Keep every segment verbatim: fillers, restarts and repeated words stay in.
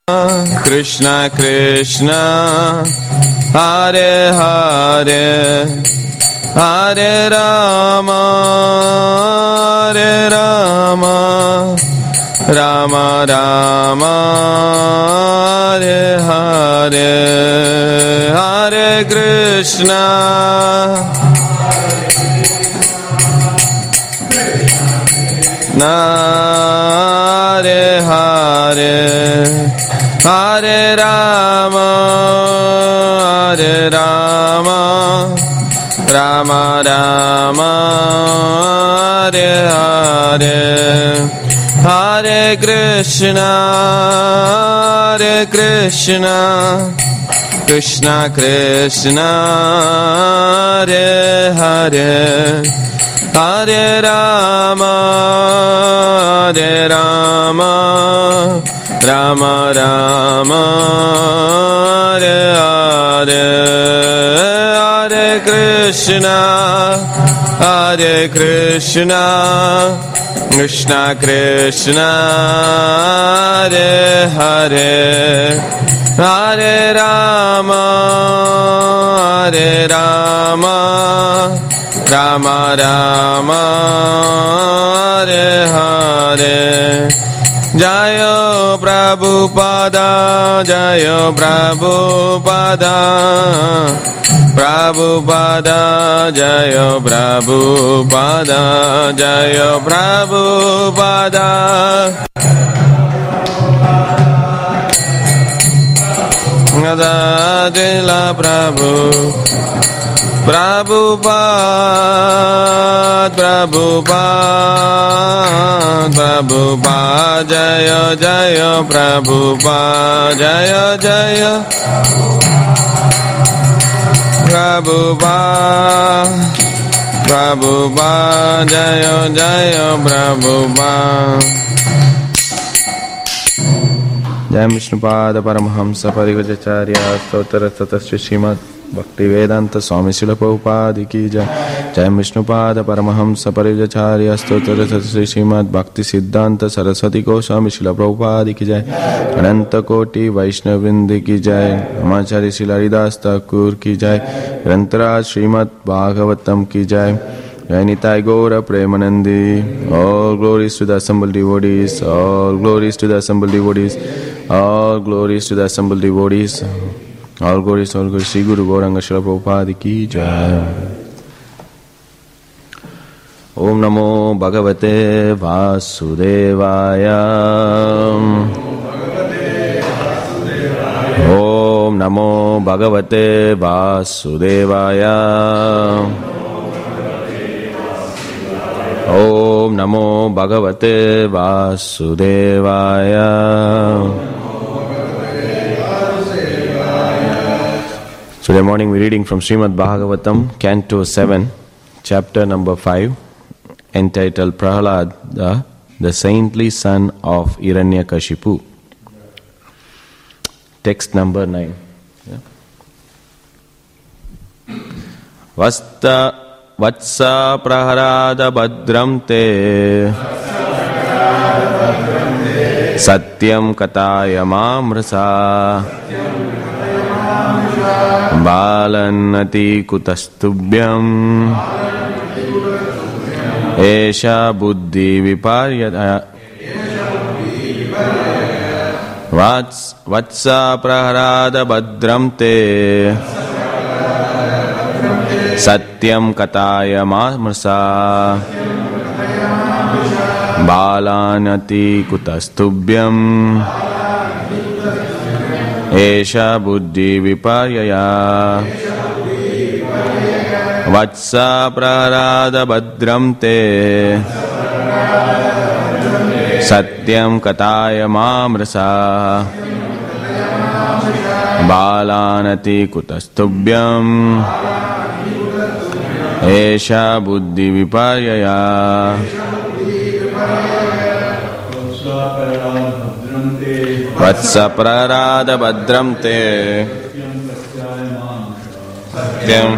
Krishna Krishna Hare Hare Hare Rama Hare Rama Rama Rama Hare Hare Hare Krishna Hare Hare Hare Rama Hare Rama Rama Rama Hare Hare Hare Krishna Hare Krishna Krishna Krishna Hare Hare Hare Rama Hare Rama Rama Rama Hare Hare Hare Krishna Hare Krishna Krishna Krishna Hare Hare Hare Rama Hare Rama Rama Rama Hare Hare Jayo Prabhupada Jayo Prabhupada Prabhupada Jayo Prabhupada Jayo Prabhupada Adila Prabhu Prabhupada Prabhupada Prabhupada Jaya Jaya Prabhupada Jaya Jaya Prabhupada Prabhupada Jaya Jaya Prabhupada Jai Vishnupada Paramahamsa Parivrajacharya Stotara Satasya Srimad Bhaktivedanta Swami Srila Prabhupada ki jai. Jai Vishnupada Paramahamsa Parivrajacharya Stotara Satasya Srimad Bhakti Siddhanta Saraswati Goswami Srila Prabhupada ki jai. Ananta Koti Vaishnavindi ki jai. Amacharya Srila Haridas Thakur ki jai. Grantaraj Srimad Bhagavatam ki jai. Jai Gaura Premanandi. All glories to the assembled devotees. All glories to the assembled devotees. All glories to the assembled devotees. All glories, all glories. Sri Guru Gauranga Srila Prabhupada ki jai. Om Namo Bhagavate Vasudevaya. Om Namo Bhagavate Vasudevaya. Om Namo Bhagavate Vasudevaya. Today morning we're reading from Srimad Bhagavatam, Canto seven, Chapter number five, entitled Prahalada, the saintly son of Hiranyakashipu. Text number nine. Yeah. Vasta Vatsa Prahalada Badram Te Satyam Kataya Mamrasa Balanati Kutastubhyam Esha Buddhi Viparyaya Vats Vatsa Prahalada Badram Te Satyam Kataya Mamrasa Balanati Kutastubhyam Esha Buddhi Viparyaya Vatsa Prahalada Badram Te Satyam Kataya Mamrasa Balanati Kutastubhyam Esha Buddhi Viparyaya Vatsa Prahalada Badram Te Satyam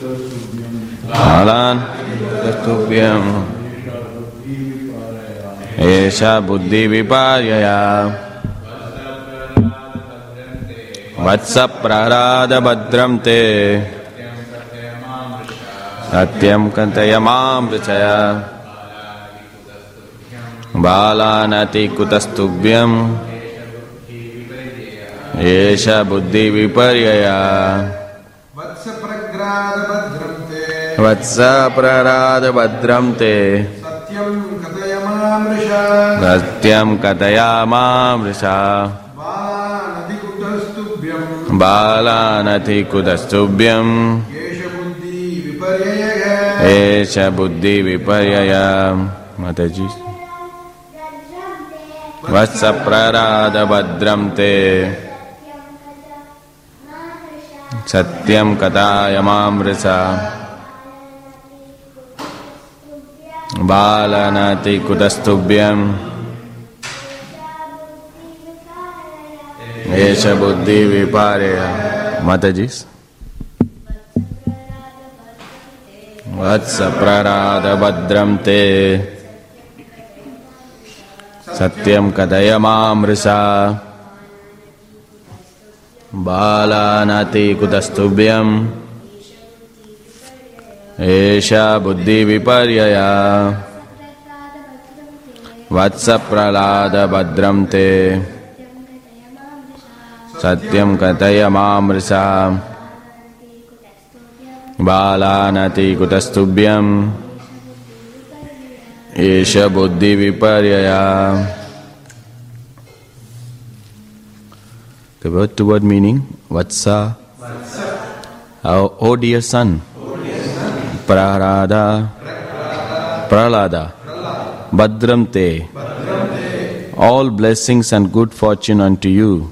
Balan Kutastubhyam esha buddhi viparyaya. Vatsa prarada badram te satyam kantayamam richaya. Balanati kutastubhyam esha buddhi viparyaya. Vatsa prarada badram te satyam katayamam risha. Balanati kutastubhyam esha buddhi viparyaya. Mataji. Vatsa prarada badram te satyam katayamam risha. Balanati kutastubhyam esha buddhi viparyaya. Mataji. Vatsa prarada badram te satyam katayamam risha. Balanati kutastubhyam esha buddhi viparyaya. Vatsa pralada badram te satyam katayamam risha. Balanati kutastubhyam esha buddhi viparyaya. The word to word meaning, Vatsa, oh, oh dear son, Prarada, Pralada, Badram te, all blessings and good fortune unto you.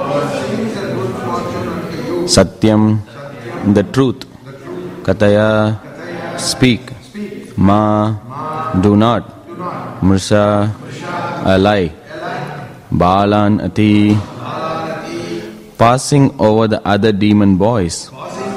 Satyam, the truth. Kataya, speak. Ma, do not. Mrisa, a lie. Balan ati, passing over the other demon boys.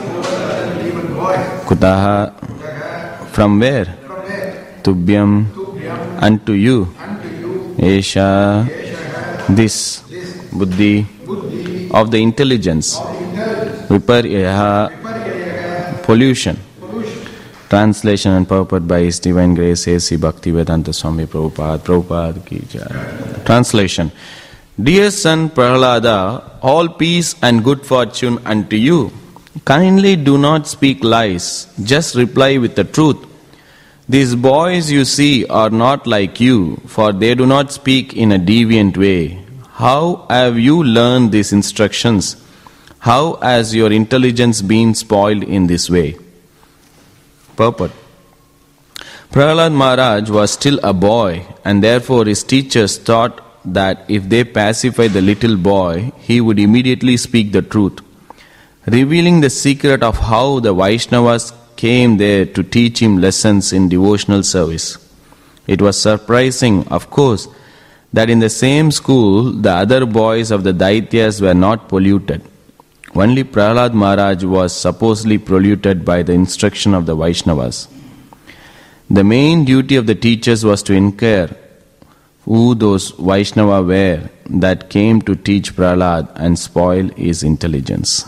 Kutaha, from where? Tubhyam, unto you. Esha, this. Buddhi, of the intelligence. Viparyaha, pollution. Translation and purport by His Divine Grace A C Bhaktivedanta Swami Prabhupada. Prabhupada ki jai. Translation. Dear son Prahlada, all peace and good fortune unto you. Kindly do not speak lies, just reply with the truth. These boys you see are not like you, for they do not speak in a deviant way. How have you learned these instructions? How has your intelligence been spoiled in this way? Purport. Prahlad Maharaj was still a boy, and therefore his teachers thought that if they pacify the little boy, he would immediately speak the truth, revealing the secret of how the Vaishnavas came there to teach him lessons in devotional service. It was surprising, of course, that in the same school, the other boys of the Daityas were not polluted. Only Prahlad Maharaj was supposedly polluted by the instruction of the Vaishnavas. The main duty of the teachers was to inquire who those Vaishnava were that came to teach Prahlad and spoil his intelligence.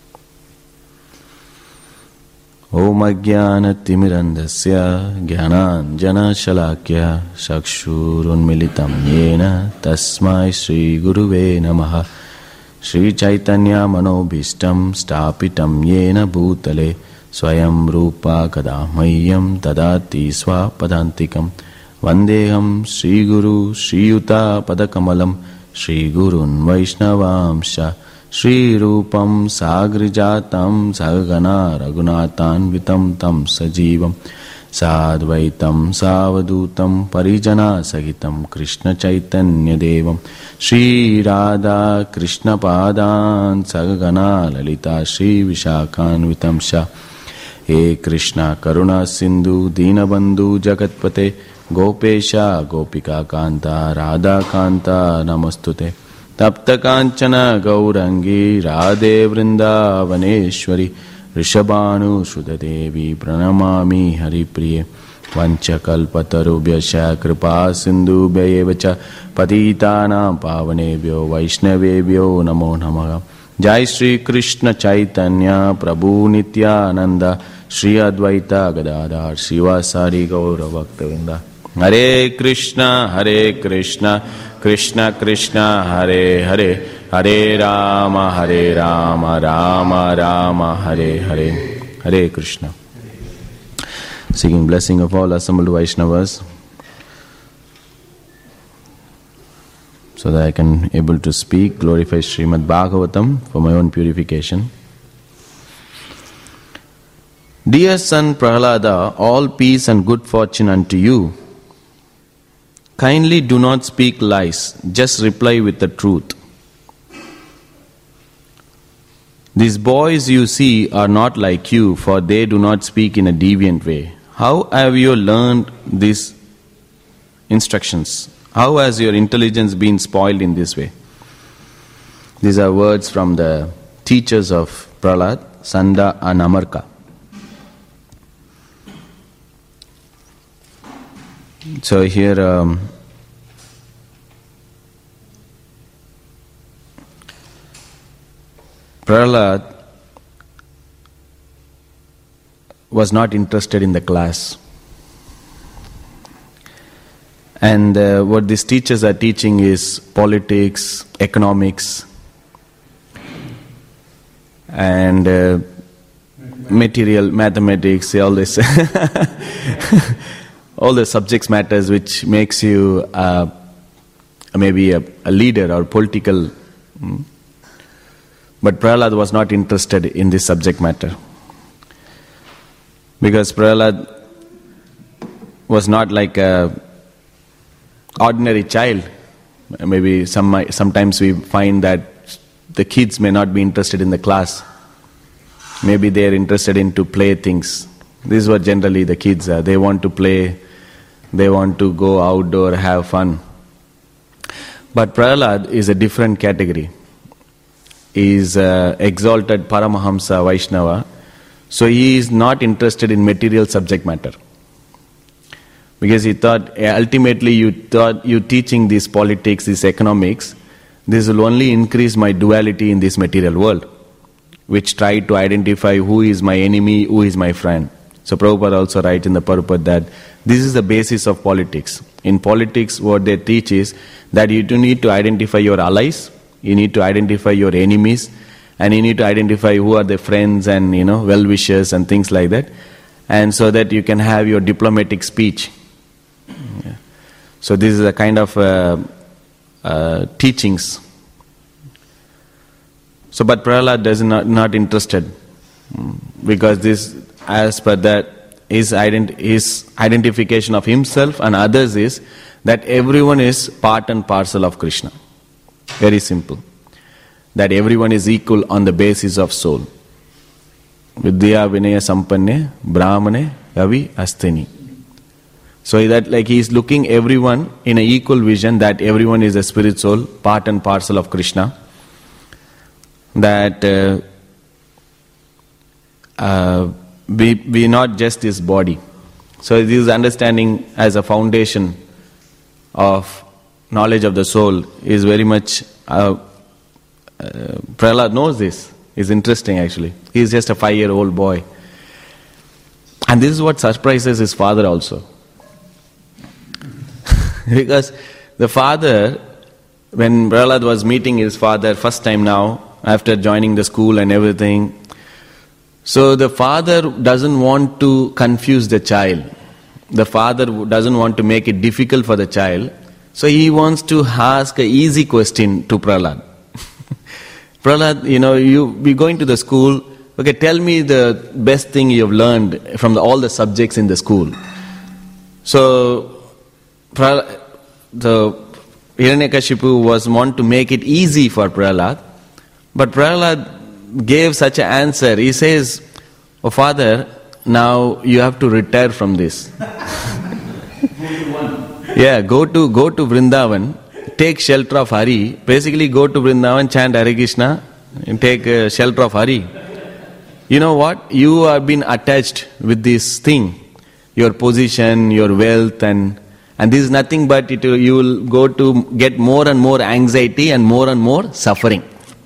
Om Ajnana Timirandasya Jnananjana Shalakya Chakshurun Militam Yena Tasmai Shri Guruve Namaha. Shri Chaitanya Manobhishtam Stapitam Yena Bhutale Swayam Rupa Kadamayyam Tadati Swapadantikam Vandeham Shri Guru Shri Yuta Padakamalam Shri Gurun Vaishnavamsha Shri Rupam Sagrijatam Sagana Raghunatan Vitam Tam Sajivam Sadvaitam Savadutam Parijana Sagitam Krishna Chaitanya Devam Shri Radha Krishna Padan Sagana Lalita Shri Vishakhan Vitamsha He Krishna Karuna Sindhu Dinabandhu Jagatpate Gopesha Gopika Kanta Radha Kanta Namastute Tapta Kanchana Gaurangi Radhe Vrindavaneshwari Rishabhanu Shudadevi Pranamami Haripriye Vancha kalpatarubhyascha kripa sindhubhya evacha patitanam pavanebhyo vaishnavebhyo namo namaha. Jai Shri Krishna Chaitanya Prabhu Nityananda Shri Advaita Gadadhar Srivasari Gaura Bhaktavinda. Hare Krishna Hare Krishna Krishna Krishna Hare Hare Hare Rama Hare Rama Rama Rama Hare Hare. Hare Krishna. Seeking blessing of all assembled Vaishnavas, so that I can able to speak, glorify Srimad Bhagavatam for my own purification. Dear son Prahlada, all peace and good fortune unto you. Kindly do not speak lies, just reply with the truth. These boys you see are not like you, for they do not speak in a deviant way. How have you learned these instructions? How has your intelligence been spoiled in this way? These are words from the teachers of Prahlad, Sanda and Amarka. So here um, Prahlad was not interested in the class. And uh, what these teachers are teaching is politics, economics, and uh, material mathematics, all this, all the subjects matters which makes you uh, maybe a, a leader or political. Mm. But Prahlad was not interested in this subject matter. Because Prahlad was not like a ordinary child. Maybe some sometimes we find that the kids may not be interested in the class. Maybe they are interested in to play things. This is what generally the kids are. They want to play, they want to go outdoor, have fun. But Prahlad is a different category. He is uh, exalted Paramahamsa Vaishnava. So he is not interested in material subject matter. Because he thought, ultimately you thought you teaching this politics, this economics, this will only increase my duality in this material world, which tried to identify who is my enemy, who is my friend. So Prabhupada also writes in the purport that this is the basis of politics. In politics, what they teach is that you do need to identify your allies, you need to identify your enemies, and you need to identify who are the friends and, you know, well-wishers and things like that. And so that you can have your diplomatic speech. Yeah. So this is a kind of uh, uh, teachings. So but Prahlad is not, not interested. Because this, as per that, his, ident- his identification of himself and others is that everyone is part and parcel of Krishna. Very simple. That everyone is equal on the basis of soul. Vidya Vinaya Sampanne Brahmane Gavi Astini. So that like he is looking everyone in an equal vision, that everyone is a spirit soul, part and parcel of Krishna. That uh, uh, we we not just this body. So this understanding as a foundation of knowledge of the soul is very much. Uh, Uh, Prahlad knows this. It's interesting actually. He's just a five-year-old boy. And this is what surprises his father also. Because the father, when Prahlad was meeting his father first time now, after joining the school and everything, so the father doesn't want to confuse the child. The father doesn't want to make it difficult for the child. So he wants to ask an easy question to Prahlad. Prahlad, you know, you be going to the school. Okay, tell me the best thing you have learned from the, all the subjects in the school. So, Prahlad, the Hiranyakashipu was want to make it easy for Prahlad, but Prahlad gave such an answer. He says, "Oh father, now you have to retire from this. yeah, go to go to Vrindavan." Take shelter of Hari. Basically go to Vrindavan, chant Hare Krishna and take uh, shelter of Hari. You know what? You have been attached with this thing. your position, your wealth, and and this is nothing but it will, you will go to get more and more anxiety and more and more suffering.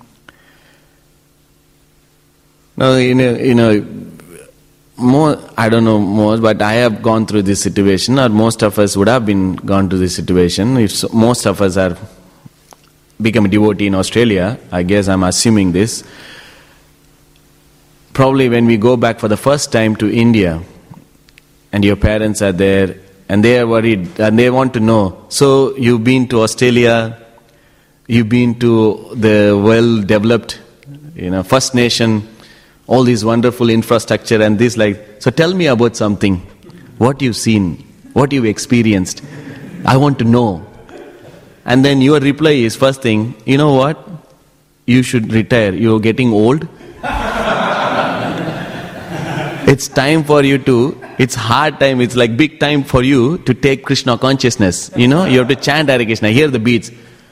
Now, you know, you know, more, I don't know most, but I have gone through this situation, or most of us would have been gone through this situation. If so, most of us are become a devotee in Australia, I guess I'm assuming this. Probably when we go back for the first time to India, and your parents are there, and they are worried, and they want to know, so you've been to Australia, you've been to the well-developed, you know, First Nation, all this wonderful infrastructure and this like, so tell me about something, what you've seen, what you've experienced, I want to know. And then your reply is, first thing, you know what, you should retire, you're getting old. It's time for you to, it's hard time, it's like big time for you to take Krishna consciousness. You know, you have to chant Hare Krishna, hear the beats.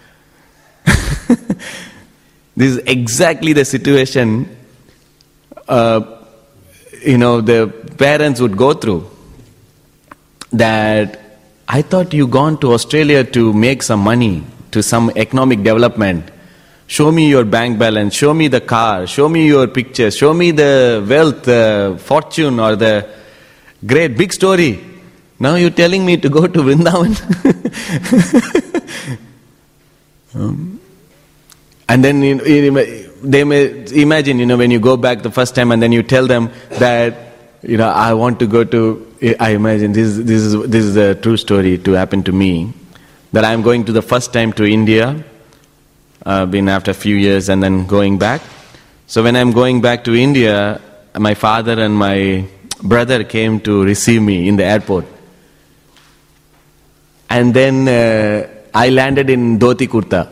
This is exactly the situation, uh, you know, the parents would go through. That, I thought you gone to Australia to make some money, to some economic development. Show me your bank balance, show me the car, show me your pictures, show me the wealth, the fortune, or the great big story. Now you're telling me to go to Vrindavan? um, and then you, you, they may imagine, you know, when you go back the first time and then you tell them that, you know, I want to go to, I imagine this, this is this is a true story to happen to me, that I'm going to the first time to India. Uh, been after a few years and then going back. So when I'm going back to India, my father and my brother came to receive me in the airport. And then uh, I landed in dhoti kurta.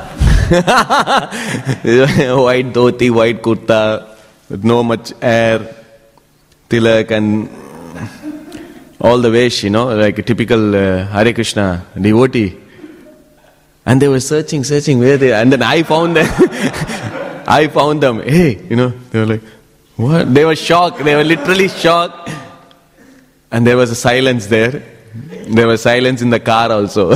White dhoti, white kurta, with no much hair, tilak and all the vesh, you know, like a typical uh, Hare Krishna devotee. And they were searching, searching where they, and then I found them. I found them. Hey, you know, they were like, what? They were shocked. They were literally shocked. And there was a silence there. There was silence in the car also.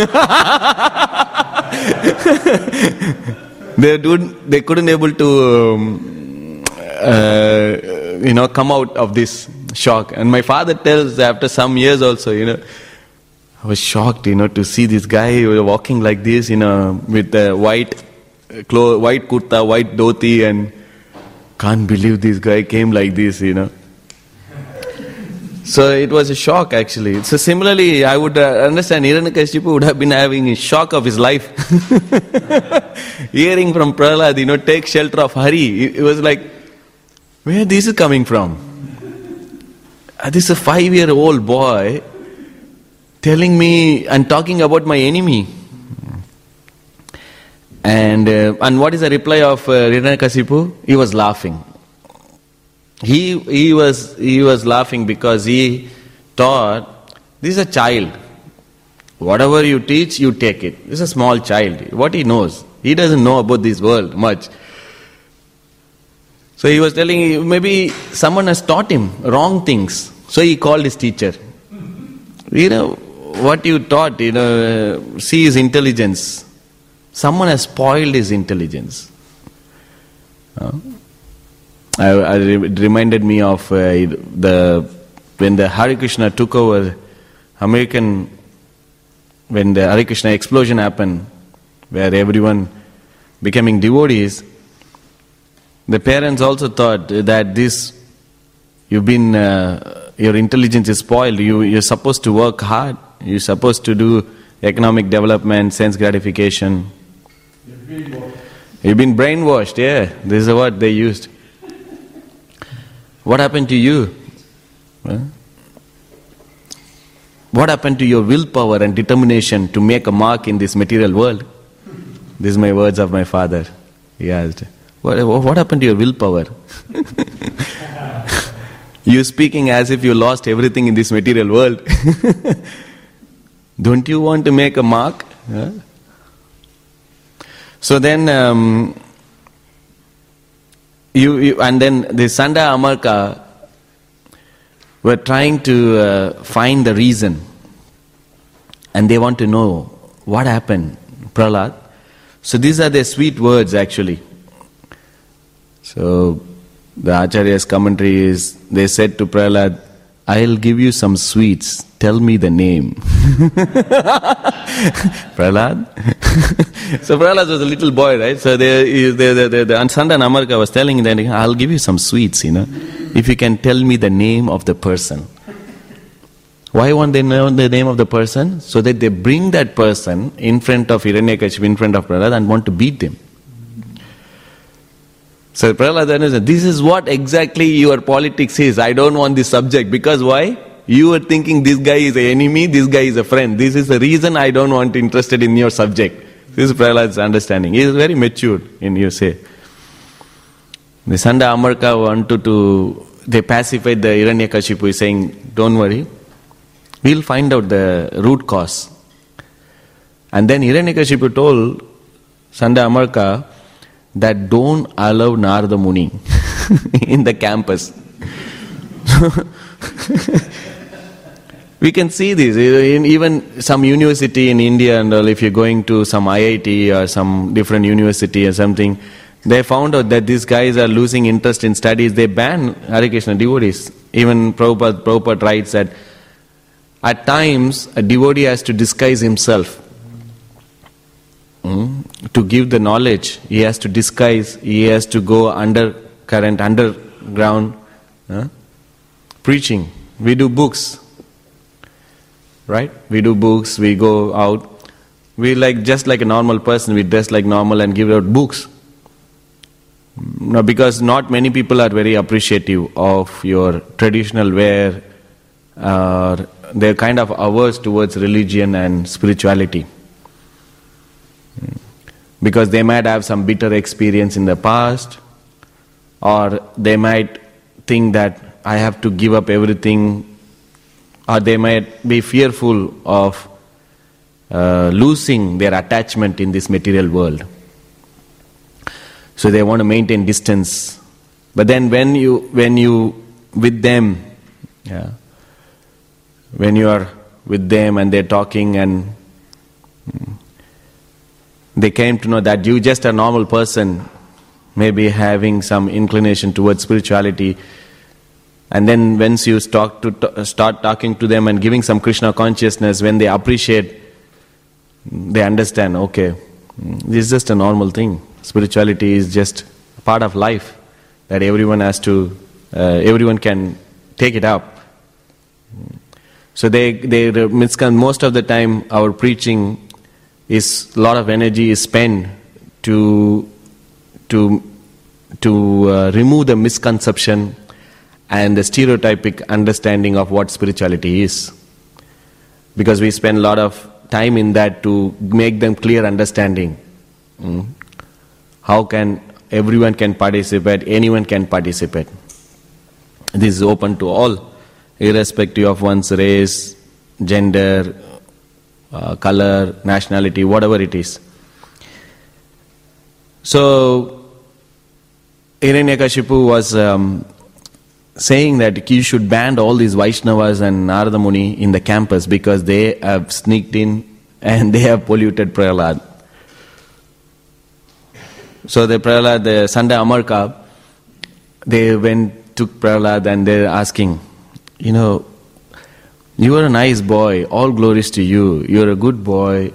they couldn't. They couldn't able to, um, uh, you know, come out of this shock. And my father tells after some years also, you know. I was shocked, you know, to see this guy walking like this, you know, with the white clothes, white kurta, white dhoti, and can't believe this guy came like this, you know. So it was a shock actually. So similarly, I would uh, understand Hiranyakashipu would have been having a shock of his life. Hearing from Prahlad, you know, take shelter of Hari. It was like, where this is coming from? Uh, this is a five-year-old boy telling me and talking about my enemy. And uh, and what is the reply of uh, Hiranyakashipu? He was laughing. He he was he was laughing because he thought, this is a child. Whatever you teach, you take it. This is a small child. What he knows? He doesn't know about this world much. So he was telling, maybe someone has taught him wrong things. So he called his teacher. You know, what you taught, you know, uh, see his intelligence. Someone has spoiled his intelligence. Uh, I, I, it reminded me of uh, the when the Hare Krishna took over American, when the Hare Krishna explosion happened, where everyone becoming devotees. The parents also thought that this, you've been, uh, your intelligence is spoiled. You you're supposed to work hard. You're supposed to do economic development, sense gratification. You've been brainwashed, yeah. This is what they used. What happened to you? Huh? What happened to your willpower and determination to make a mark in this material world? These are my words of my father. He asked, what, what happened to your willpower? You're speaking as if you lost everything in this material world. Don't you want to make a mark? Huh? So then, um, you, you and then the Sanda Amarka, were trying to uh, find the reason. And they want to know what happened, Prahlad. So these are their sweet words actually. So the Acharya's commentary is, they said to Prahlad, I'll give you some sweets, tell me the name. Prahlad? So Prahlad was a little boy, right? So the, the, the, the, the Sanda Namarka was telling them, I'll give you some sweets, you know, if you can tell me the name of the person. Why want they know the name of the person? So that they bring that person in front of Hiranyakashipu, in front of Prahlad, and want to beat them. So Prahlad said, this is what exactly your politics is. I don't want this subject. Because why? You are thinking this guy is an enemy, this guy is a friend. This is the reason I don't want interested in your subject. This is Prahlad's understanding. He is very mature in you say. The Sanda Amarka wanted to, they pacified the Hiranyakashipu saying, don't worry, we'll find out the root cause. And then Hiranyakashipu told Sanda Amarka that don't allow Narada Muni in the campus. We can see this in even some university in India, and all, if you're going to some I I T or some different university or something, they found out that these guys are losing interest in studies. They ban Hare Krishna devotees. Even Prabhupada, Prabhupada writes that at times a devotee has to disguise himself. Mm? To give the knowledge, he has to disguise, he has to go undercurrent, underground, uh, preaching. We do books, right? We do books, we go out. We like, just like a normal person, we dress like normal and give out books. Now, because not many people are very appreciative of your traditional wear, uh, they're kind of averse towards religion and spirituality. Because they might have some bitter experience in the past, or they might think that I have to give up everything, or they might be fearful of uh, losing their attachment in this material world. So they want to maintain distance. But then when you, when you with them, yeah, when you are with them and they're talking and they came to know that you just a normal person, maybe having some inclination towards spirituality, and then once you start to t- start talking to them and giving some Krishna consciousness, when they appreciate, they understand, okay, this is just a normal thing. Spirituality is just a part of life that everyone has to, uh, everyone can take it up. So they, they most of the time our preaching is, a lot of energy is spent to to to uh, remove the misconception and the stereotypic understanding of what spirituality is. Because we spend a lot of time in that to make them clear understanding. Mm. How can everyone can participate, anyone can participate. This is open to all, irrespective of one's race, gender, uh, color, nationality, whatever it is. So, Hiranyakashipu was um, saying that you should ban all these Vaishnavas and Narada Muni in the campus because they have sneaked in and they have polluted Prahlad. So the Prahlad, the Sanda Amarka, they went, took Prahlad and they're asking, you know, you are a nice boy, all glories to you, you're a good boy.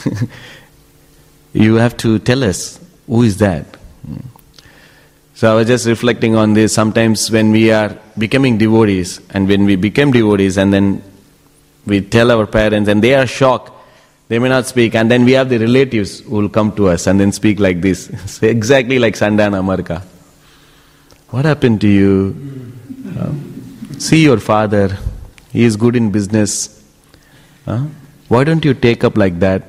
You have to tell us, who is that? So I was just reflecting on this. Sometimes when we are becoming devotees, and when we become devotees and then we tell our parents and they are shocked, they may not speak, and then we have the relatives who will come to us and then speak like this. So exactly like Sanda and Amarka. What happened to you? Uh, see your father, he is good in business. Uh, why don't you take up like that?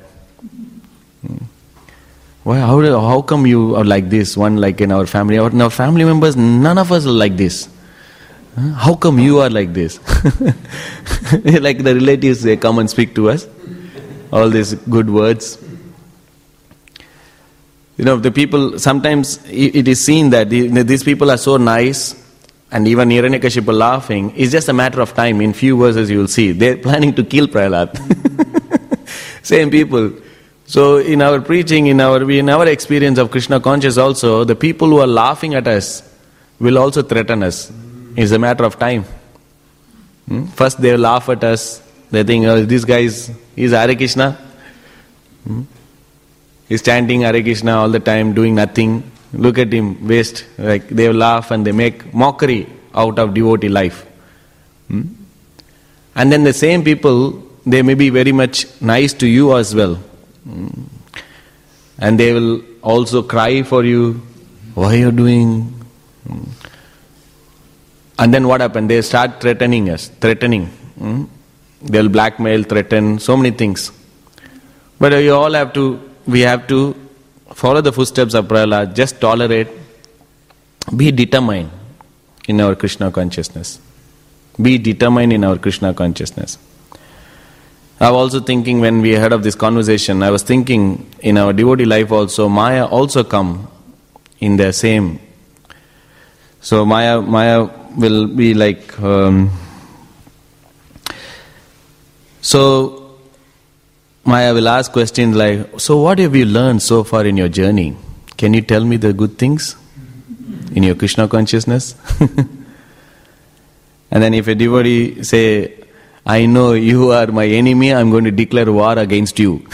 Why? How, how come you are like this? One like in our family. Our, in our family members, none of us are like this. Uh, how come you are like this? Like the relatives, they come and speak to us. All these good words. You know, the people, sometimes it is seen that these people are so nice and even Hiranyakashipu laughing, is just a matter of time. In few verses you will see, they're planning to kill Prahlad. Same people. So in our preaching, in our in our experience of Krishna conscious also, the people who are laughing at us will also threaten us. It's a matter of time. Hmm? First they laugh at us. They think, oh, this guy is he's Hare Krishna. Hmm? He's chanting Hare Krishna all the time, doing nothing. Look at him, waste. Like they laugh and they make mockery out of devotee life. Hmm? And then the same people, they may be very much nice to you as well. Hmm? And they will also cry for you. Why are you doing? Hmm? And then what happened? They start threatening us, threatening. Hmm? They'll blackmail, threaten, so many things. But we all have to, we have to follow the footsteps of Prahlad, just tolerate, be determined in our Krishna consciousness. Be determined in our Krishna consciousness. I was also thinking when we heard of this conversation, I was thinking in our devotee life also, Maya also come in the same. So Maya, Maya will be like, um, so Maya will ask questions like, so what have you learned so far in your journey? Can you tell me the good things in your Krishna consciousness? And then if a devotee say, I know you are my enemy, I'm going to declare war against you.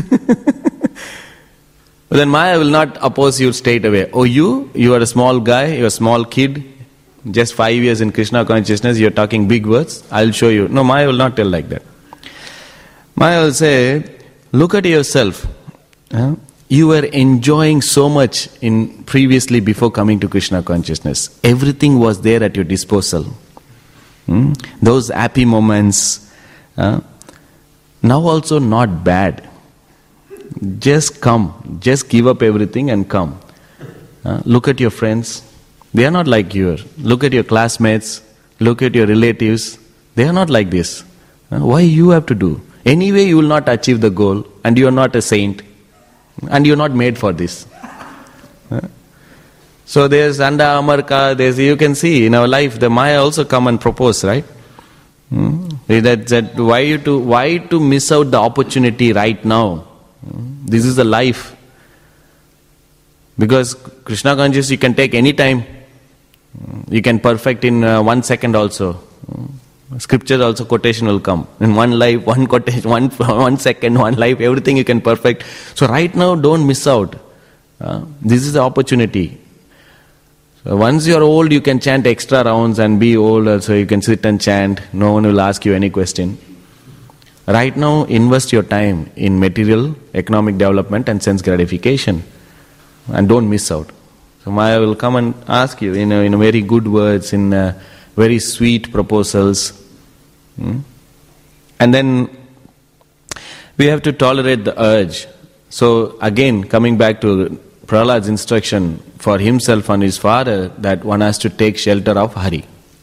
But then Maya will not oppose you straight away. Oh, you? You are a small guy, you are a small kid, just five years in Krishna consciousness, you are talking big words, I'll show you. No, Maya will not tell like that. Maya will say, look at yourself. Huh? You were enjoying so much in previously before coming to Krishna consciousness. Everything was there at your disposal. Hmm? Those happy moments. Uh, now also not bad. Just come. Just give up everything and come. Uh, look at your friends. They are not like you. Look at your classmates. Look at your relatives. They are not like this. Uh, why you have to do? Anyway you will not achieve the goal and you are not a saint. And you are not made for this. Uh, So there's Anda Amarka, there's, you can see in our life the Maya also come and propose, right? Hmm? That, that why to why to miss out the opportunity right now? Hmm? This is the life. Because Krishna consciousness you can take any time. You can perfect in uh, one second also. Hmm? Scripture also quotation will come. In one life, one quotation, one, one second, one life, everything you can perfect. So right now don't miss out. Uh, this is the opportunity. So once you are old, you can chant extra rounds and be old also, you can sit and chant. No one will ask you any question. Right now, invest your time in material, economic development and sense gratification. And don't miss out. So Maya will come and ask you in a, in a very good words, in a very sweet proposals. Hmm? And then we have to tolerate the urge. So again, coming back to Prahlad's instruction for himself and his father, that one has to take shelter of Hari.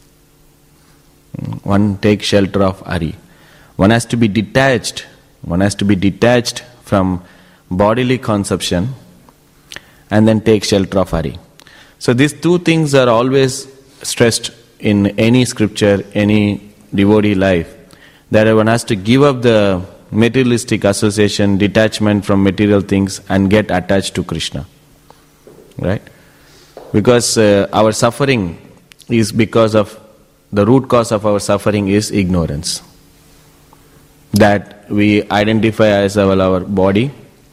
One takes shelter of Hari. One has to be detached. One has to be detached from bodily conception and then take shelter of Hari. So these two things are always stressed in any scripture, any devotee life. That one has to give up the materialistic association, detachment from material things and get attached to Krishna. Right? Because uh, our suffering is because of, the root cause of our suffering is ignorance. That we identify as our, our body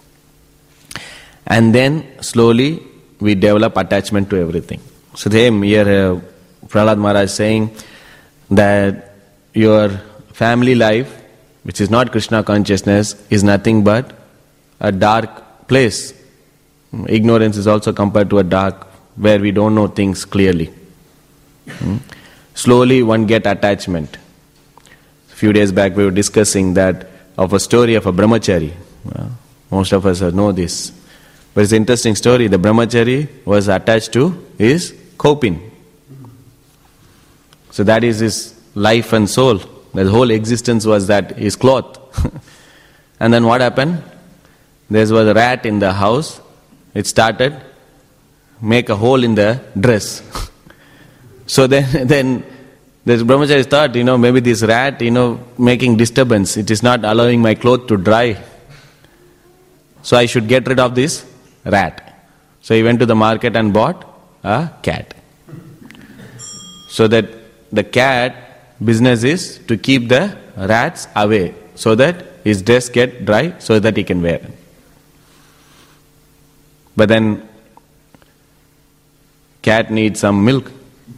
and then slowly we develop attachment to everything. So same here uh, Prahlad Maharaj is saying that your family life, which is not Krishna consciousness, is nothing but a dark place. Ignorance is also compared to a dark, where we don't know things clearly. Hmm? Slowly one get attachment. A few days back we were discussing that of a story of a brahmachari. Uh, most of us know this. But it's an interesting story. The brahmachari was attached to his kopin. So that is his life and soul. The whole existence was that, his cloth. And then what happened? There was a rat in the house. It started, make a hole in the dress. So then, then this brahmachari thought, you know, maybe this rat, you know, making disturbance. It is not allowing my clothes to dry. So I should get rid of this rat. So he went to the market and bought a cat. So that the cat business is to keep the rats away, so that his dress get dry, so that he can wear. But then cat needs some milk.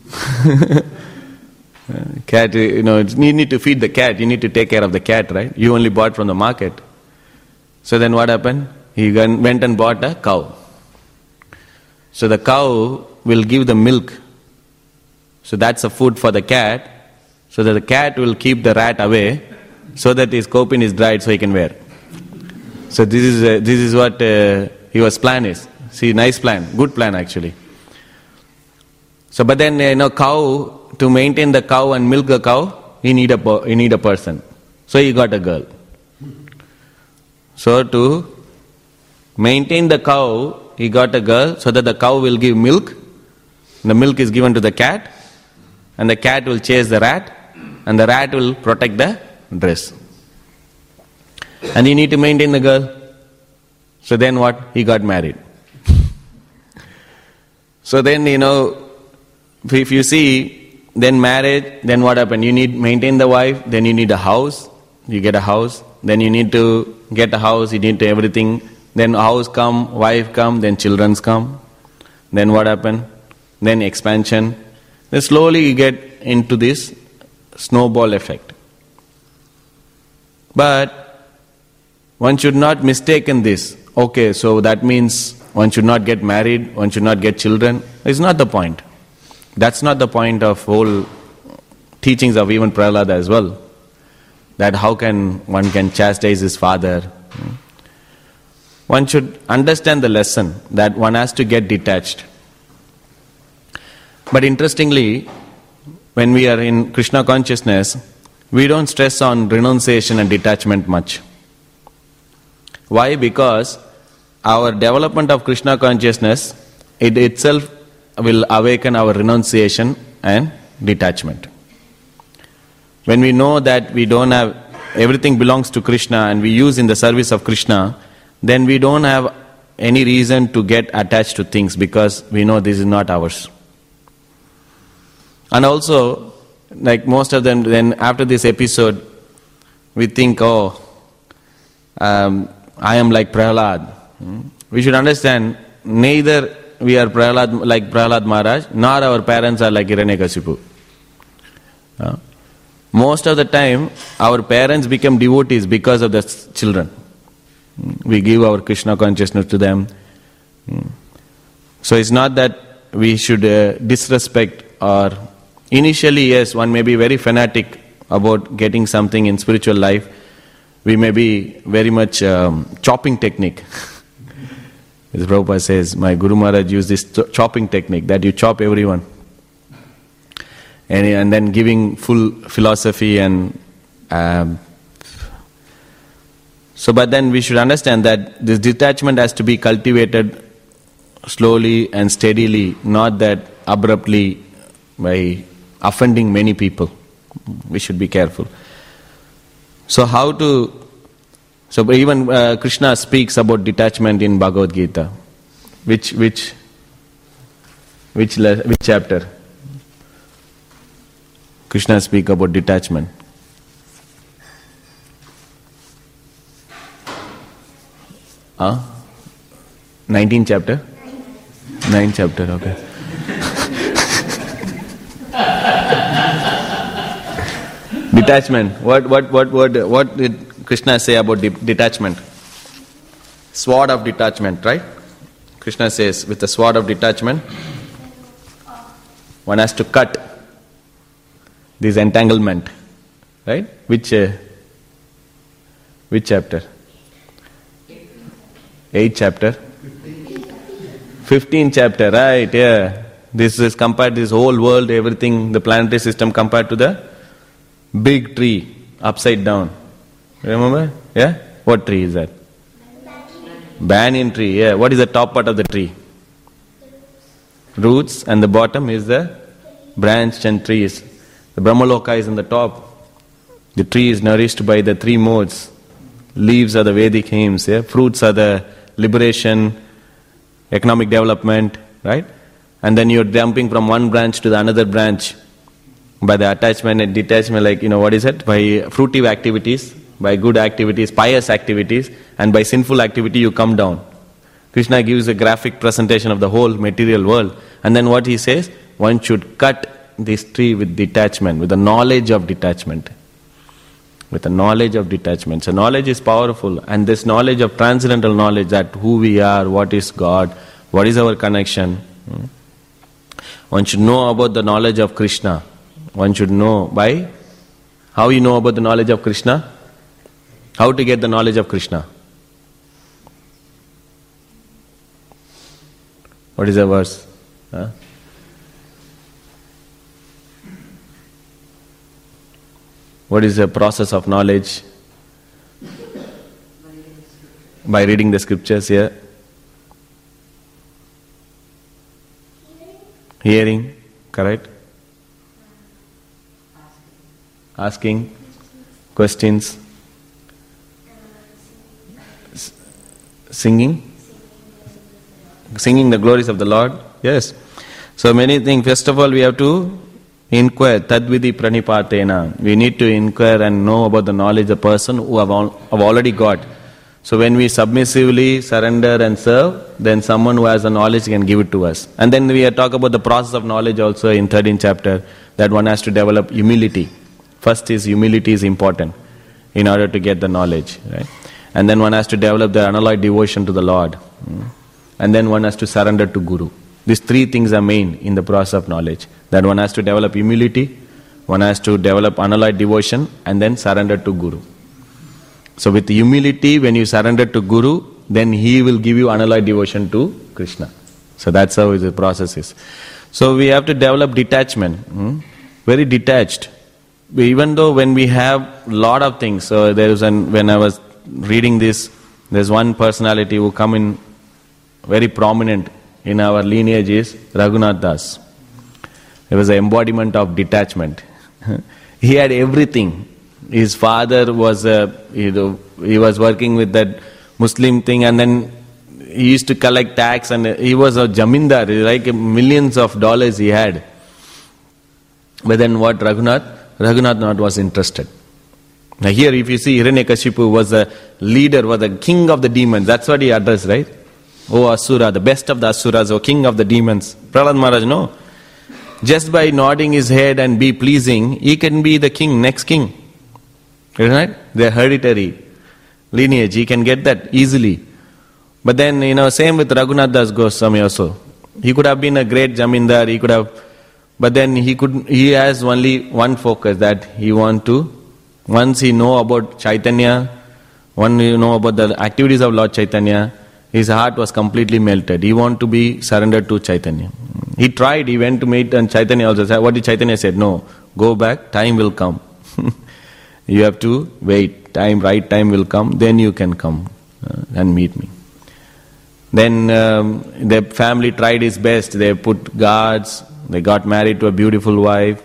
Cat, you know, you need to feed the cat, you need to take care of the cat, right? You only bought from the market. So then what happened? He went and bought a cow. So the cow will give the milk. So that's a food for the cat. So that the cat will keep the rat away, so that his coping is dried, so he can wear. So this is uh, this is what uh, his plan is. See, nice plan, good plan actually. So, but then you know, cow, to maintain the cow and milk the cow, he need a he need a person. So he got a girl. So to maintain the cow, he got a girl, so that the cow will give milk. The milk is given to the cat, and the cat will chase the rat, and the rat will protect the dress. And he need to maintain the girl. So then what? He got married. So then, you know, if you see, then marriage, then what happened? You need maintain the wife, then you need a house, you get a house, then you need to get a house, you need to everything, then house come, wife come, then children's come, then what happened? Then expansion. Then slowly you get into this snowball effect. But one should not mistake in this. Okay, so that means one should not get married, one should not get children. It's not the point. That's not the point of whole teachings of even Prahlada as well. That how can one can chastise his father. One should understand the lesson that one has to get detached. But interestingly, when we are in Krishna consciousness, we don't stress on renunciation and detachment much. Why? Because our development of Krishna consciousness, it itself will awaken our renunciation and detachment. When we know that we don't have, everything belongs to Krishna and we use in the service of Krishna, then we don't have any reason to get attached to things, because we know this is not ours. And also, like most of them, then after this episode, we think, oh, um, I am like Prahlad. We should understand, neither we are Prahlad, like Prahlad Maharaj, nor our parents are like Hiranyakasipu. Uh, most of the time, our parents become devotees because of the children. We give our Krishna consciousness to them. So it's not that we should uh, disrespect or... Initially, yes, one may be very fanatic about getting something in spiritual life. We may be very much um, chopping technique. As Prabhupada says, my Guru Maharaj used this chopping technique, that you chop everyone. And, and then giving full philosophy and... Um, so, but then we should understand that this detachment has to be cultivated slowly and steadily, not that abruptly by offending many people. We should be careful. So how to... So even uh, Krishna speaks about detachment in Bhagavad Gita. Which which which le- which chapter? Krishna speaks about detachment. Huh? nineteenth chapter? ninth chapter, okay. Detachment. What what what what what did Krishna say about de- detachment? Sword of detachment, right? Krishna says, with the sword of detachment, one has to cut this entanglement, right? Which uh, which chapter? Eighth chapter. Fifteenth chapter, right? Yeah. This is compared this whole world, everything, the planetary system compared to the big tree, upside down. Remember? Yeah? What tree is that? Banyan tree, yeah. What is the top part of the tree? Roots, and the bottom is the branched and trees. The Brahmaloka is in the top. The tree is nourished by the three modes. Leaves are the Vedic hymns, yeah? Fruits are the liberation, economic development, right? And then you're jumping from one branch to the another branch by the attachment and detachment, like, you know, what is it? By fruitive activities, by good activities, pious activities, and by sinful activity you come down. Krishna gives a graphic presentation of the whole material world. And then what he says? One should cut this tree with detachment, with the knowledge of detachment. With the knowledge of detachment. So knowledge is powerful, and this knowledge of transcendental knowledge, that who we are, what is God, what is our connection. One should know about the knowledge of Krishna. One should know by how you know about the knowledge of Krishna? How to get the knowledge of Krishna? What is the verse? Huh? What is the process of knowledge? By reading the scriptures here. Hearing. Hearing, correct? Asking. Asking. Questions. S- singing. Singing the glories of the Lord. Yes. So many things. First of all, we have to inquire, tadvidi pranipatena. We need to inquire and know about the knowledge of the person who have, all, have already got. So when we submissively surrender and serve, then someone who has the knowledge can give it to us. And then we talk about the process of knowledge also in thirteenth chapter, that one has to develop humility. First is humility is important in order to get the knowledge, right? And then one has to develop the unalloyed devotion to the Lord. And then one has to surrender to Guru. These three things are main in the process of knowledge. That one has to develop humility, one has to develop unalloyed devotion, and then surrender to Guru. So with humility, when you surrender to Guru, then he will give you unalloyed devotion to Krishna. So that's how the process is. So we have to develop detachment, hmm? very detached. Even though when we have lot of things, so there is an, when I was reading this, there's one personality who come in very prominent in our lineage is Raghunath Das. He was the embodiment of detachment. He had everything. His father was a, you know, he was working with that Muslim thing, and then he used to collect tax, and he was a jamindar, like millions of dollars he had. But then what Raghunath? Raghunath not was interested. Now here if you see Hiranyakashipu was the leader, was the king of the demons. That's what he addressed, right? Oh Asura, the best of the Asuras, oh king of the demons. Prahlad Maharaj, no. Just by nodding his head and be pleasing, he can be the king, next king. Right? The hereditary lineage, he can get that easily. But then, you know, same with Raghunath Das Goswami also. He could have been a great jamindar, he could have, but then he could, he has only one focus, that he want to, once he know about Chaitanya, once he know about the activities of Lord Chaitanya, his heart was completely melted. He want to be surrendered to Chaitanya. He tried, he went to meet and Chaitanya also. What did Chaitanya said? No, go back, time will come. You have to wait, time, right time will come, then you can come uh, and meet me. Then um, the family tried his best, they put guards, they got married to a beautiful wife.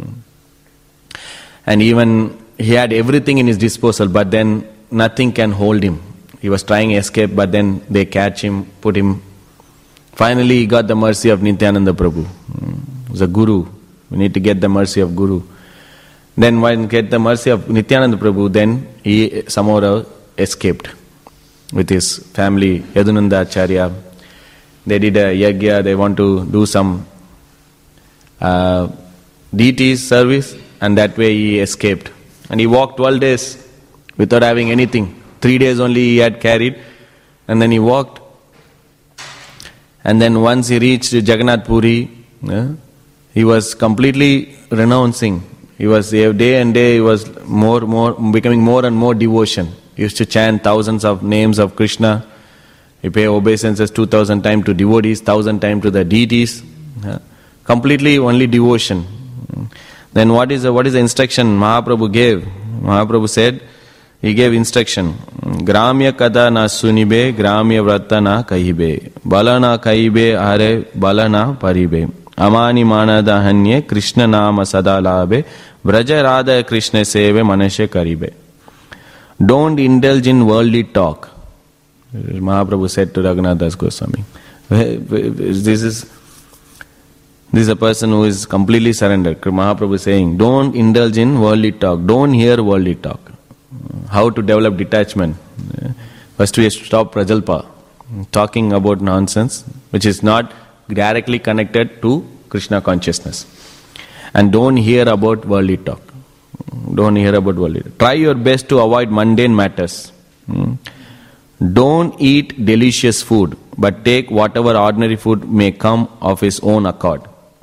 And even he had everything in his disposal, but then nothing can hold him. He was trying to escape, but then they catch him, put him. Finally he got the mercy of Nityananda Prabhu. He was a guru. We need to get the mercy of Guru. Then when get the mercy of Nityananda Prabhu, then he somehow escaped with his family, Yadunanda Acharya. They did a yagya, they want to do some uh, deities service, and that way he escaped. And he walked twelve days without having anything. Three days only he had carried, and then he walked. And then once he reached Jagannath Puri, uh, he was completely renouncing. He was day and day, he was more, more, becoming more and more devotion. He used to chant thousands of names of Krishna. He paid obeisances two thousand times to devotees, thousand times to the deities. Uh, completely only devotion. Then what is the, what is the instruction Mahaprabhu gave? Mahaprabhu said, he gave instruction. Gramya kada na sunibe, gramya vrata na kahibe. Bala na kahibe, are bala na paribe. amani manada hanye Krishna nama sadalabe vraja radha Krishna seve manasya karibe. Don't indulge in worldly talk. Mahaprabhu said to Raghunath Das Goswami. This is this is a person who is completely surrendered. Mahaprabhu is saying, don't indulge in worldly talk. Don't hear worldly talk. How to develop detachment? First we have to stop Prajalpa, talking about nonsense, which is not directly connected to Krishna consciousness. And don't hear about worldly talk. Don't hear about worldly talk. Try your best to avoid mundane matters. Don't eat delicious food, but take whatever ordinary food may come of his own accord.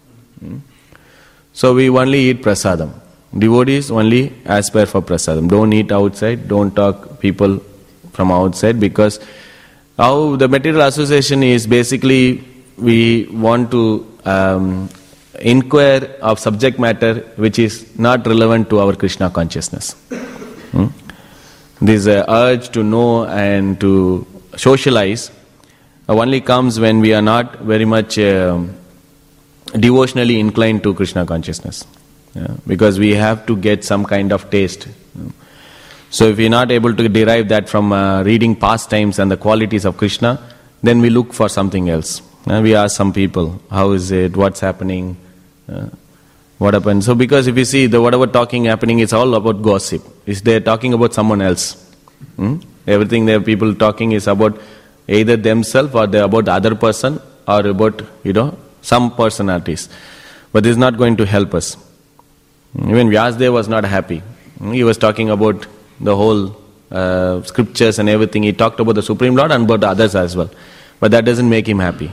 So we only eat prasadam. Devotees only aspire for prasadam. Don't eat outside, don't talk people from outside, because how the material association is basically we want to um, inquire of subject matter which is not relevant to our Krishna consciousness. Hmm? This uh, urge to know and to socialize uh, only comes when we are not very much uh, devotionally inclined to Krishna consciousness. Yeah? Because we have to get some kind of taste. So if we are not able to derive that from uh, reading pastimes and the qualities of Krishna, then we look for something else. Uh, we ask some people, how is it, what's happening, uh, what happened. So because if you see, the whatever talking happening, it's all about gossip. It's they're talking about someone else. Hmm? Everything there people talking is about either themselves or they're about the other person or about, you know, some personalities. But this is not going to help us. Even Vyasadeva was not happy. He was talking about the whole uh, scriptures and everything. He talked about the Supreme Lord and about the others as well. But that doesn't make him happy.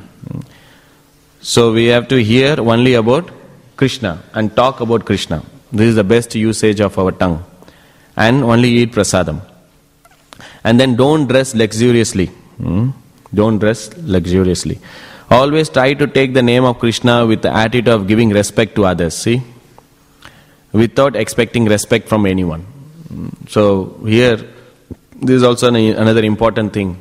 So we have to hear only about Krishna and talk about Krishna. This is the best usage of our tongue. And only eat prasadam. And then don't dress luxuriously. Hmm? Don't dress luxuriously. Always try to take the name of Krishna with the attitude of giving respect to others. See? Without expecting respect from anyone. So here, this is also an, another important thing.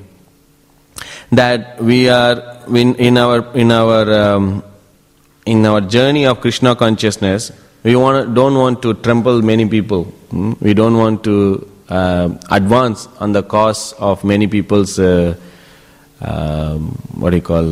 That we are in, in our in our um, in our journey of Krishna consciousness, we want don't want to trample many people. Hmm? We don't want to uh, advance on the cause of many people's uh, um, what do you call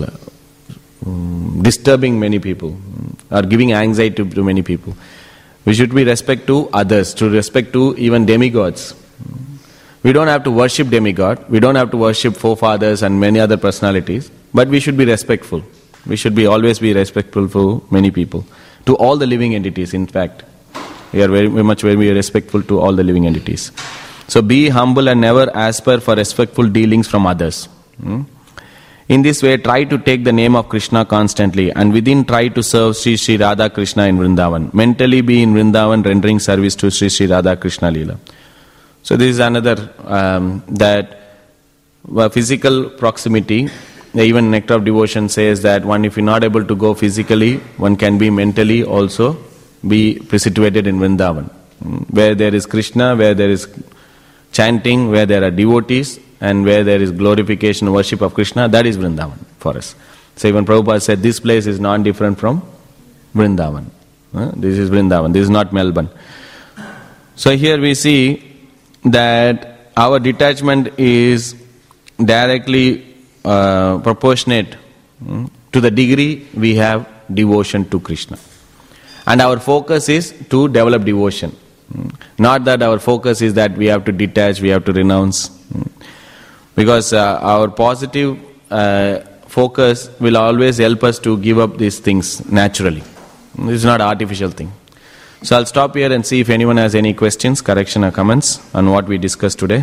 um, disturbing many people or giving anxiety to, to many people. We should be respect to others, to respect to even demigods. We don't have to worship demigod, we don't have to worship forefathers and many other personalities, but we should be respectful. We should be always be respectful for many people, to all the living entities. In fact, we are very, very much very respectful to all the living entities. So be humble and never aspire for respectful dealings from others. Hmm? In this way, try to take the name of Krishna constantly and within try to serve Sri Sri Radha Krishna in Vrindavan. Mentally be in Vrindavan rendering service to Sri Sri Radha Krishna Leela. So this is another, um, that uh, physical proximity, even Nectar of Devotion says that one, if you're not able to go physically, one can be mentally also be situated in Vrindavan. Where there is Krishna, where there is chanting, where there are devotees, and where there is glorification, worship of Krishna, that is Vrindavan for us. So even Prabhupada said, this place is non-different from Vrindavan. Uh, this is Vrindavan, this is not Melbourne. So here we see that our detachment is directly uh, proportionate um, to the degree we have devotion to Krishna. And our focus is to develop devotion. Um, not that our focus is that we have to detach, we have to renounce. Um, Because uh, our positive uh, focus will always help us to give up these things naturally. This is not an artificial thing. So I'll stop here and see if anyone has any questions, correction or comments on what we discussed today.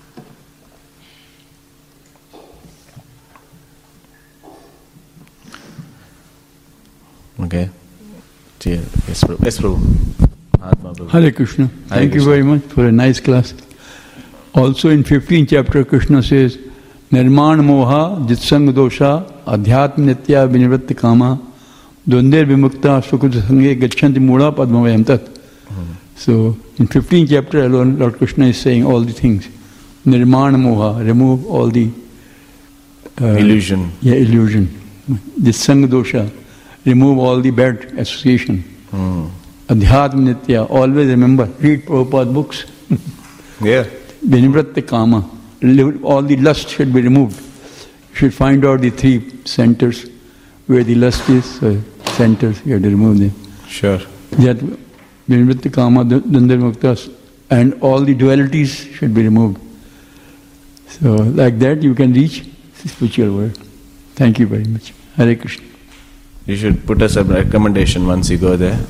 Okay. Yes, Prabhu. Yes, Prabhu. Hare Krishna. Hare Thank Krishna. you very much for a nice class. Also in fifteenth chapter, Krishna says, Nirman moha jitsang dosha adhyatma nitya vinivritti kama dvandher vimukta sukhuta sange gachanti mula padmavayam tat. So in fifteenth chapter alone, Lord Krishna is saying all the things. Nirman moha, remove all the uh, illusion. Yeah, illusion. Jitsang dosha. remove all the bad association. Mm. Adhyatma Nitya, always remember, read Prabhupada's books. Yeah. Vinivritta Kama, all the lust should be removed. You should find out the three centers where the lust is, uh, centers, you have to remove them. Sure. That Vinivritta Kama, Dvandva Mukta, and all the dualities should be removed. So, like that you can reach the spiritual world. Thank you very much. Hare Krishna. You should put us a recommendation once you go there.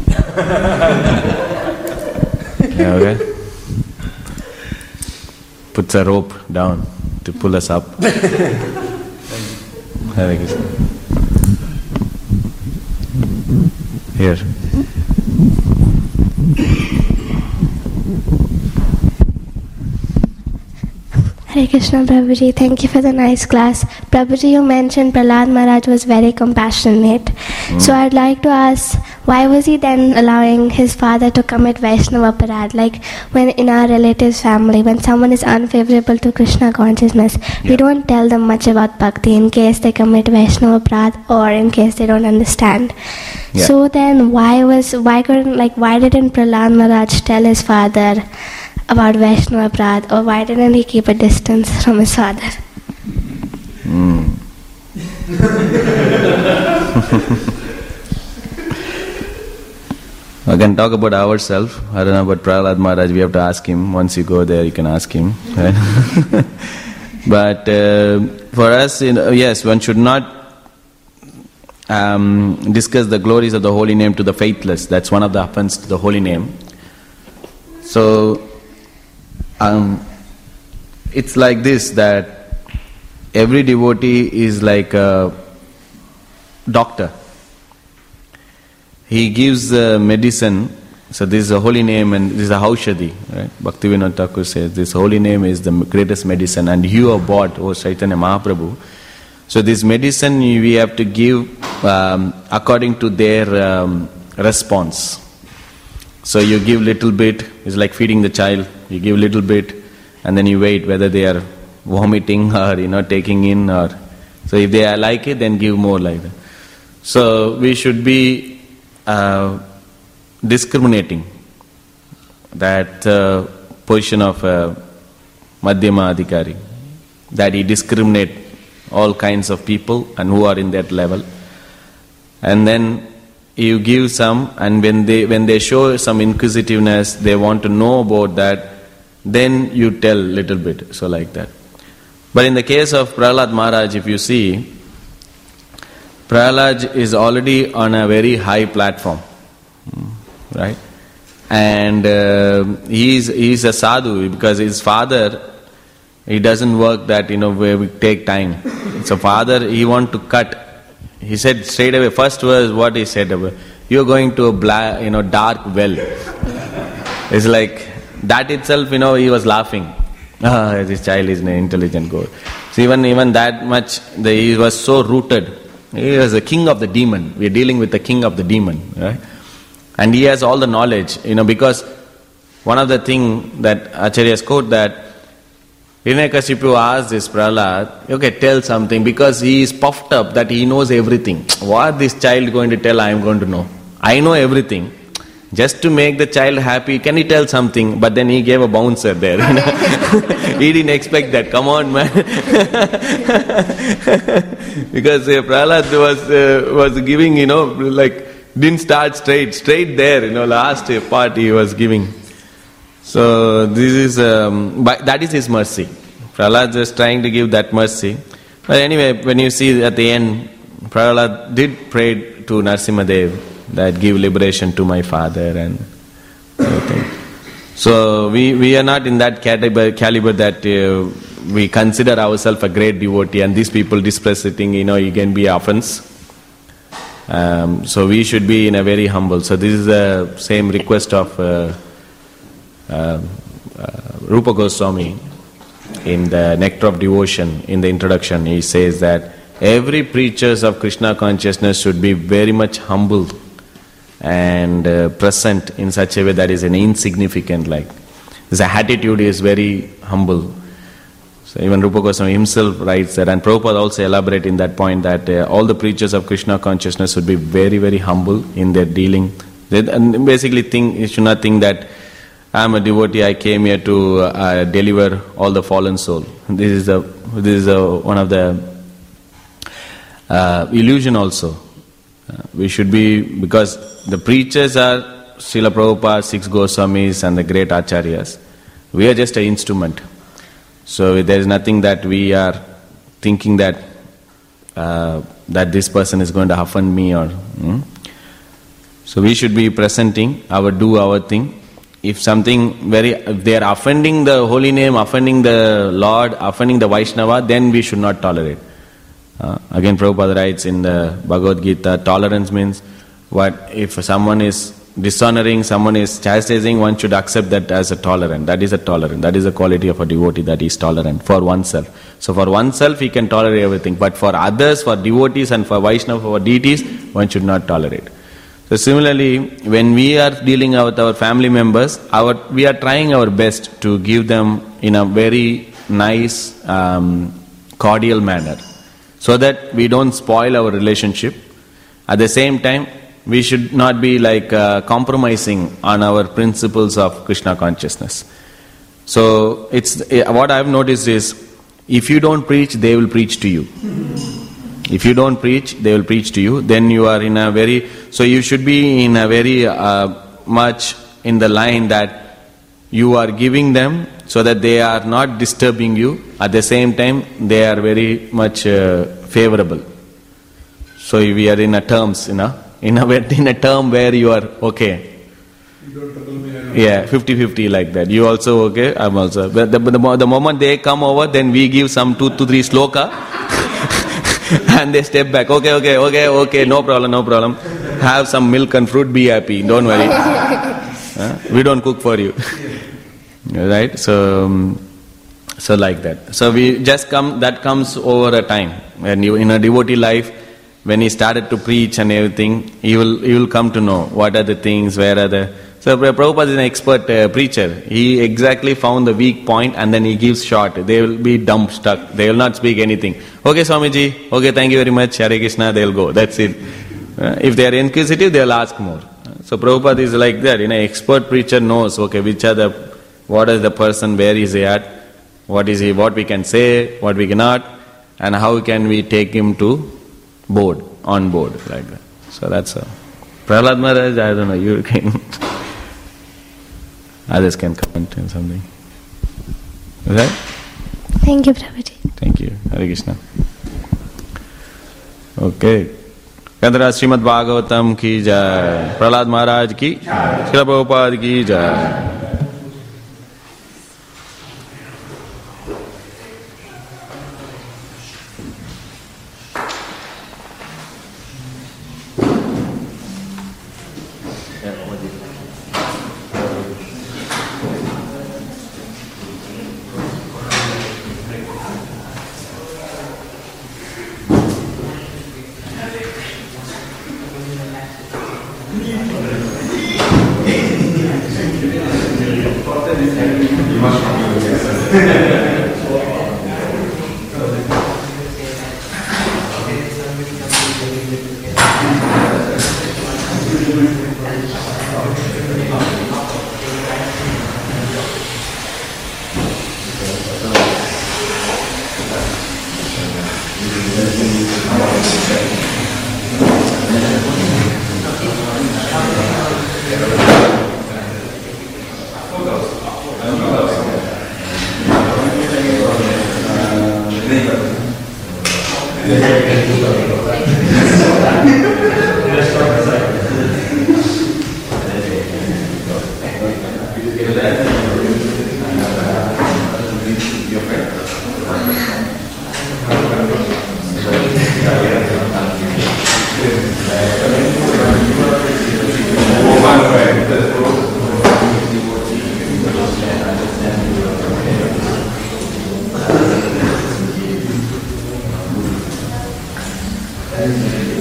Yeah, okay? Puts a rope down to pull us up. Hare Krishna. Here. Hare Krishna, Prabhuji. Thank you for the nice class. Prabhuji, you mentioned Prahlad Maharaj was very compassionate. Mm. So I'd like to ask, why was he then allowing his father to commit Vaishnava Aparad? Like when in our relatives' family, when someone is unfavorable to Krishna consciousness, yeah. we don't tell them much about bhakti in case they commit Vaishnava Aparad or in case they don't understand. Yeah. So then why was, why couldn't, like why didn't Prahlad Maharaj tell his father about Vaishnava Aparad, or why didn't he keep a distance from his father? Mm. I can talk about ourselves. I don't know about Prahlad Maharaj. We have to ask him. Once you go there, you can ask him. Right? But uh, for us, you know, yes, one should not um, discuss the glories of the holy name to the faithless. That's one of the offense to the holy name. So, Um, it's like this, that every devotee is like a doctor. He gives uh, medicine. So this is a holy name and this is a Haushadhi. Right? Bhaktivinoda Thakur says this holy name is the greatest medicine, and you have bought, O Chaitanya Mahaprabhu. So this medicine we have to give um, according to their um, response. So you give little bit, it's like feeding the child. You give little bit and then you wait whether they are vomiting or you know taking in, or so if they like it, then give more like that. So we should be uh, discriminating. That uh, position of uh, Madhyama Adhikari, that he discriminate all kinds of people and who are in that level, and then you give some, and when they when they show some inquisitiveness, they want to know about that, then you tell little bit, so like that. But in the case of Prahlad Maharaj, if you see, Prahlad is already on a very high platform, right? And uh, he is he is a sadhu because his father, he doesn't work that you know where we take time. So father, he want to cut. He said straight away, first was what he said, you're going to a black, you know, dark well. It's like, that itself, you know, he was laughing. Ah, this child is an intelligent girl. So even, even that much, the, he was so rooted. He was the king of the demon. We are dealing with the king of the demon, right? And he has all the knowledge, you know, because one of the things that Acharyas quote that Hiranyakashipu asked this Prahlad, okay, tell something, because he is puffed up that he knows everything. What this child going to tell, I am going to know. I know everything. Just to make the child happy, can he tell something? But then he gave a bouncer there. You know? He didn't expect that. Come on, man. Because uh, Prahlad was uh, was giving, you know, like didn't start straight, straight there. You know, last part he was giving. So this is um, but that is his mercy. Prahlad is trying to give that mercy. But anyway, when you see at the end, Prahlad did pray to Narasimhadev that give liberation to my father and everything. So we, we are not in that caliber, caliber that uh, we consider ourselves a great devotee, and these people dispresenting, you know, you can be offense. Um, so we should be in a very humble. So this is the same request of uh, uh, uh, Rupa Goswami in the Nectar of Devotion. In the introduction, he says that every preachers of Krishna consciousness should be very much humble and uh, present in such a way that is an insignificant, like his attitude is very humble. So even Rupa Goswami himself writes that, and Prabhupada also elaborate in that point that uh, all the preachers of Krishna consciousness should be very, very humble in their dealing. They, and basically think, you should not think that I am a devotee, I came here to uh, deliver all the fallen soul. This is the this is the, one of the uh, illusion also. Uh, we should be, because the preachers are Srila Prabhupada, six Goswamis and the great Acharyas. We are just an instrument. So there is nothing that we are thinking that uh, that this person is going to offend me or... Hmm? So we should be presenting our do our thing. If something very, if they are offending the holy name, offending the Lord, offending the Vaishnava, then we should not tolerate. Uh, again Prabhupada writes in the Bhagavad Gita, tolerance means what? If someone is dishonoring, someone is chastising, one should accept that as a tolerant. That is a tolerant. That is a quality of a devotee, that is tolerant for oneself. So for oneself he can tolerate everything, but for others, for devotees and for Vaishnava, for deities, one should not tolerate. So similarly, when we are dealing with our family members, our we are trying our best to give them in a very nice, um, cordial manner, so that we don't spoil our relationship. At the same time, we should not be like uh, compromising on our principles of Krishna consciousness. So it's uh, what I have noticed is, if you don't preach, they will preach to you. If you don't preach, they will preach to you. Then you are in a very... So you should be in a very uh, much in the line that you are giving them so that they are not disturbing you. At the same time, they are very much uh, favorable. So we are in a terms, you know, in a, in a term where you are okay. Yeah, fifty-fifty like that. You also okay, I'm also. But the, the, the moment they come over, then we give some two to three sloka and they step back. Okay, okay, okay, okay, no problem, no problem. Have some milk and fruit, be happy, don't worry. uh, we don't cook for you. Right? So, um, so like that. So we just come, that comes over a time. When you, in a devotee life, when he started to preach and everything, he will, he will come to know what are the things, where are the... So Prabhupada is an expert uh, preacher. He exactly found the weak point and then he gives short. They will be dumb stuck. They will not speak anything. Okay, Swamiji. Okay, thank you very much. Hare Krishna. They will go. That's it. Uh, if they are inquisitive, they will ask more. So Prabhupada is like that. You know, expert preacher knows, okay, which are the, what is the person, where is he at, what is he, what we can say, what we cannot, and how can we take him to board, on board, like that. So that's a... Prahlad Maharaj, I don't know, you can... Others can comment on something. Is that? Thank you, Prabhuji. Thank you. Hare Krishna. Okay. Kadra Srimad Bhagavatam ki jai. Prahlad Maharaj ki jai. Srila Prabhupada ki jai. Amen.